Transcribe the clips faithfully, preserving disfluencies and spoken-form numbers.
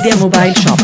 Vidya Mobile Shop.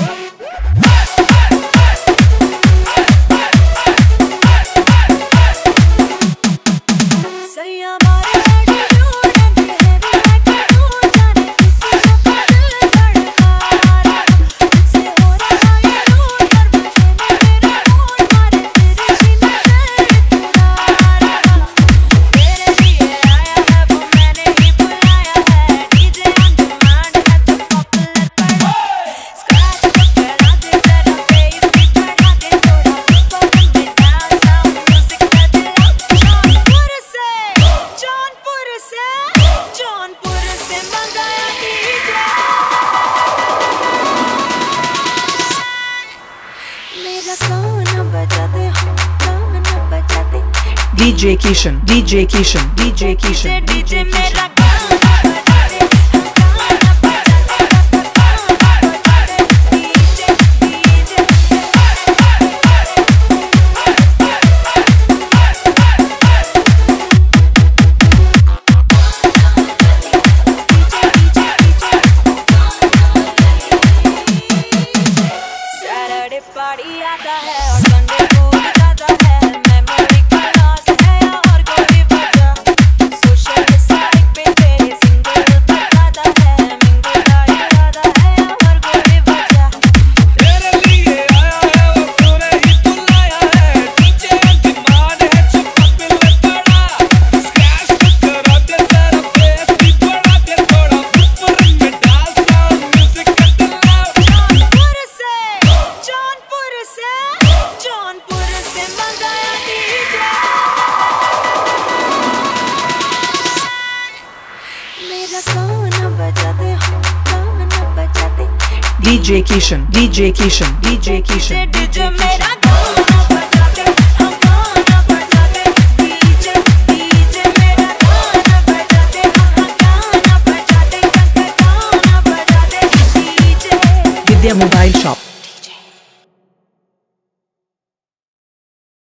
D J Kishan, D J Kishan, D J Kishan, D J Kishan. Party आता है और Sunday mood जाता है memory का loss है और कोई वजह सोशल साइट पे तेरे सिंगल बताता है मिंगल गाड़ी आता है और कोई वजह तेरे लिए आया है वो तूने ही बुलाया है डीजे डिमांड है चुप्पा बिल पड़ा स्क्रैच करा दे सारा बेस भी बढ़ा दे थोड़ा ऊपर में डाल sound music cut loud Jaunpur से जौनपुर से जौनपुर से मंगाया डीजे मेरा गाना बजाते हो गाना बजाते D J Kishan, D J Kishan, D J Kishan, D J DJ Kishan. मेरा गाना बजाते हम गाना बजाते डीजे डीजे मेरा गाना बजाते हम गाना बजाते गाना बजाते डीजे Vidya Mobile Shop.